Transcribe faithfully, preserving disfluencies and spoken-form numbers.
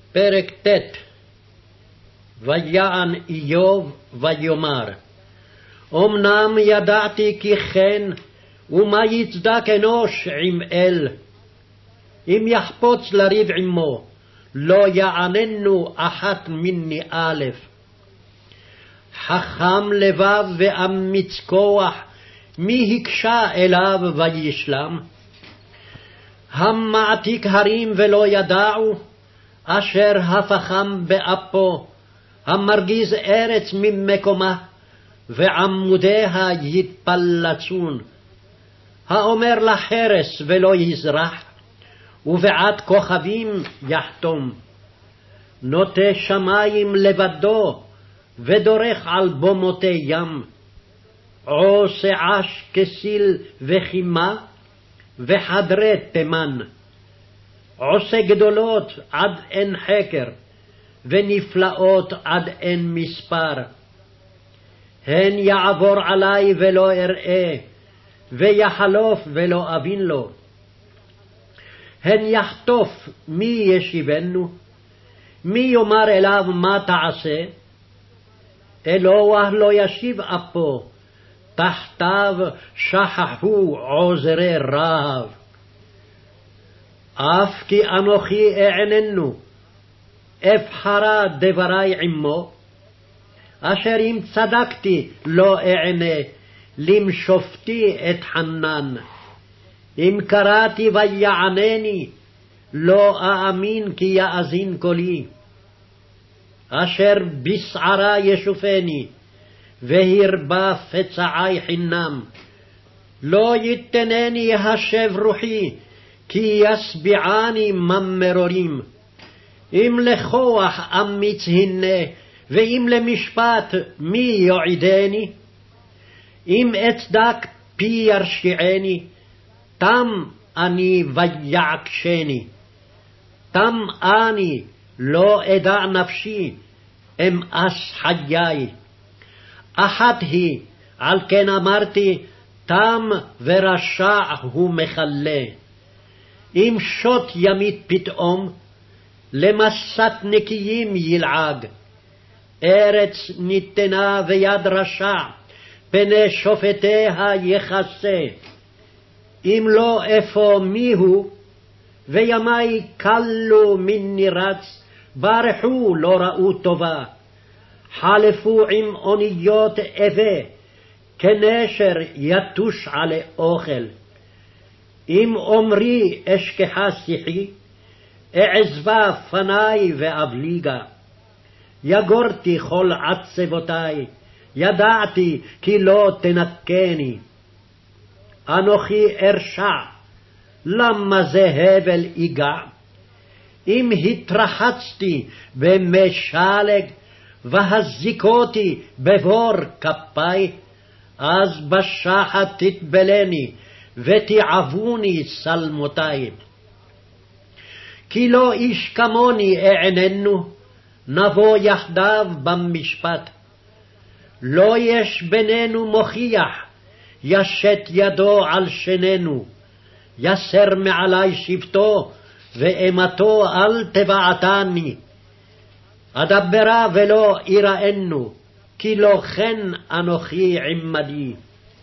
פרק ט'. ויען איוב ויאמר, אמנם ידעתי כי כן, ומה יצדק אנוש עם אל? אם יחפוץ לריב עמו, לא יעננו אחת מני א'. חכם לבב ואמיץ כוח, מי הקשה אליו וישלם? המעתיק הרים ולא ידעו, אשר הפכם באפו, המרגיז ארץ ממקומה, ועמודיה יתפלצון. האומר לחרס ולא יזרח, ובעד כוכבים יחתום. נוטה שמים לבדו, ודורך על במותי ים. עושה עש כסיל וחימה, וחדרי תימן. עושה גדולות עד אין חקר, ונפלאות עד אין מספר. הן יעבור עלי ולא אראה, ויחלוף ולא אבין לו. הן יחטוף מי ישיבנו? מי יאמר אליו מה תעשה? אלוה לא ישיב אפו, תחתיו שכחו עוזרי רהב. אף כי אנוכי אעננו, אבחרה דברי עמו, אשר אם צדקתי לא אענה, למשופטי את חנן. אם קראתי ויענני, לא אאמין כי יאזין קולי. אשר בשערה ישופני, והרבה פצעי חינם. לא יתנני השב רוחי, כי ישביעני ממרורים. אם לכוח אמיץ הנה, ואם למשפט מי יועידני? אם אצדק פי ירשיעני, תם אני ויעקשני. תם אני, לא אדע נפשי, אמאס חיי. אחת היא, על כן אמרתי, תם ורשע הוא מכלה. אם שוט ימית פתאום, למסת נקיים ילעג. ארץ ניתנה ויד רשע, פני שופטיה יכסה. אם לא אפוא מיהו, וימי קלו מני רץ, ברחו לא ראו טובה. חלפו עם אוניות אבה, כנשר יתוש עלי אוכל. אם אומרי אשכחה שיחי, אעזבה פני ואבליגה. יגורתי כל עצבותי, ידעתי כי לא תנקני. אנוכי ארשע, למה זה הבל איגע? אם התרחצתי במי שלג, והזיקותי בבור כפי, אז בשחת תטבלני, ותעבוני שלמותי. כי לא איש כמוני אעננו, נבוא יחדיו במשפט. לא יש בינינו מוכיח, ישת ידו על שנינו. יסר מעלי שבטו, ואימתו אל תבעתני. אדברה ולא יראנו, כי לא כן אנוכי עמדי.